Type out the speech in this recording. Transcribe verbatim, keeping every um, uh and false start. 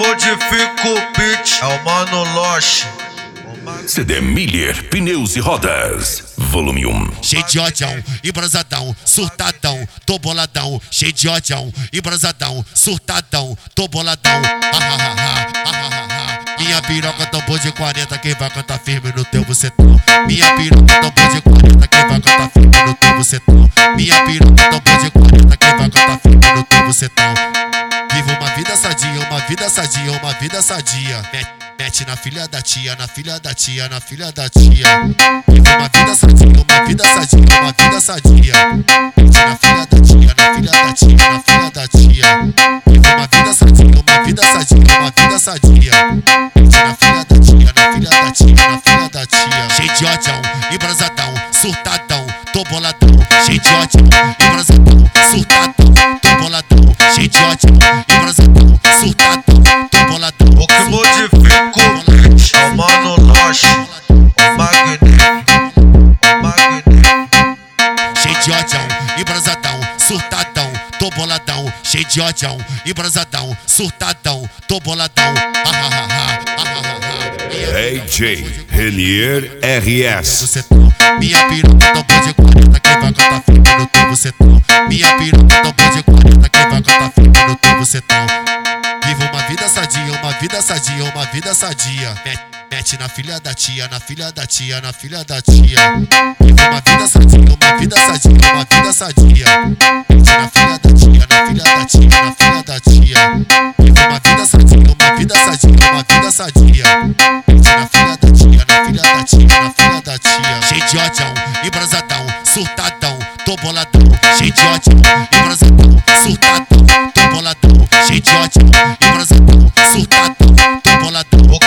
modifica o beat, é o Mano Loche. C D Miller Pneus e Rodas, volume um. Cheio de odião, embrasadão, surtadão, tô boladão. Cheio de odião, embrasadão, surtadão, tô boladão. Ah, ah, ah, ah, ah, ah, ah. Minha piroca tambor de quarenta, quem vai cantar firme no teu bucetão. Minha piroca tambor de quarenta, quem vai cantar firme no teu bucetão. Minha piroca tambor de quarenta, quem vai cantar firme no teu bucetão. Vivo uma vida sadia, uma vida sadia, uma vida sadia. Mete na filha da tia, na filha da tia, na filha da tia. Vivo uma vida sadia, uma vida sadia, uma vida sadia. Mete na filha da tia, na filha da tia, na filha da tia. Vivo uma vida sadia, uma vida sadia, uma vida sadia. Mete na filha da tia, na filha da tia, na filha da tia. Cheio de odião, embrasadão, surtadão, tô boladão. Cheio de odião, embrasadão, surtadão, tô boladão. Cheio de odião, embrasadão, surtadão, tô boladão. O que modifica o beat, é o Mano Loche, o magnífico, o magnífico. Cheio de odião, embrasadão, surtadão, tô boladão. Cheio de odião, embrasadão, surtadão, tô boladão. Ah, ah, ah, ah, ah, ah, ah. D J Renier R S. Minha piroca tambor de quarenta, quem vai cantar firme no teu bucetão. Minha piroca tambor de quarenta, quem vai cantar firme no teu bucetão. Vivo uma vida sadia, uma vida sadia, uma vida sadia. Mete na filha da tia, na filha da tia, na filha da tia. Vivo uma vida sadia, uma vida sadia, uma vida sadia. Mete na filha da tia, na filha da tia, na filha da tia. Vivo uma vida sadia, uma vida sadia, uma vida sadia. Mete na filha da tia, na filha da tia, na filha da tia. Cheio de odião, embrasadão, surtadão, tô boladão. Cheio de odião, embrasadão, surtadão, tô boladão. Cheio de odião, embrasadão, surtadão, tô boladão.